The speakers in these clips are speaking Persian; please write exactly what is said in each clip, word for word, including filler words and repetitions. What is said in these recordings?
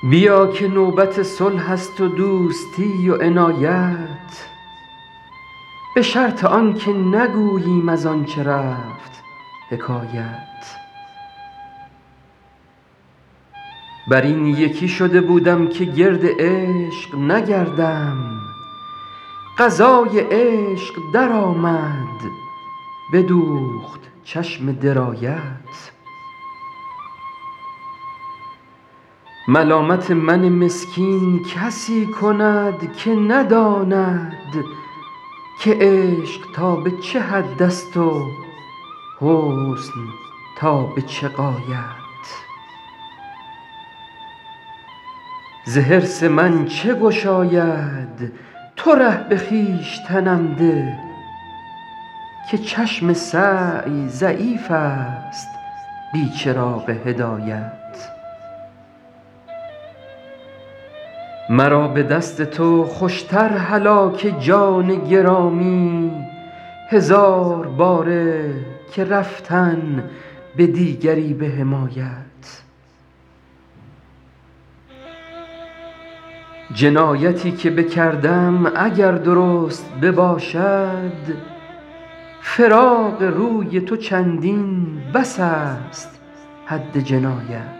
بیا که نوبت صلح است و دوستی و عنایت، به شرط آن که نگوییم از آنچه رفت حکایت. بر این یکی شده بودم که گرد عشق نگردم، قضای عشق درآمد بدوخت چشم درایت. ملامت من مسکین کسی کند که نداند که عشق تا به چه حد است و حسن تا به چه غایت. ز حرص من چه گشاید تو ره به خویشتنم ده، که چشم سعی ضعیف است بی چراغ هدایت. مرا به دست تو خوشتر هلاک جان گرامی، هزار باره که رفتن به دیگری به حمایت. جنایتی که بکردم اگر درست بباشد، فراق روی تو چندین بس است حد جنایت.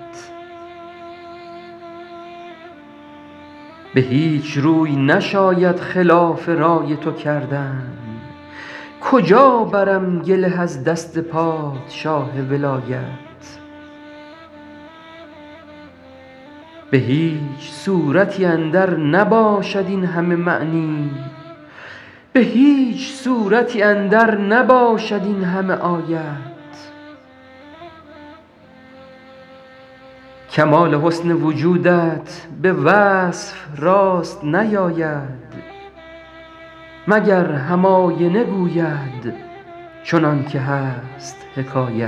به هیچ روی نشاید خلاف رای تو کردن، کجا برم گله از دست پادشاه ولایت. به هیچ صورتی اندر نباشد این همه معنی، به هیچ صورتی اندر نباشد این همه آیت. کمال حسن وجودت به وصف راست نیاید، مگر هم آینه گوید چنان که هست حکایت.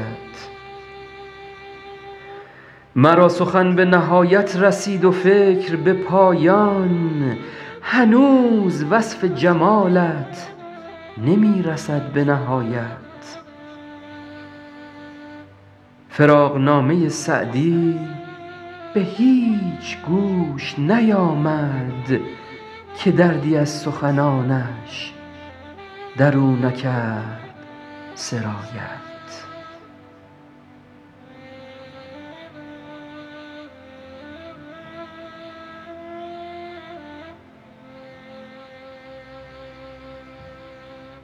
مرا سخن به نهایت رسید و فکر به پایان، هنوز وصف جمالت نمی رسد به نهایت. فراقنامه سعدی به هیچ گوش نیامد، که دردی از سخنانش در او نکرد سرایت.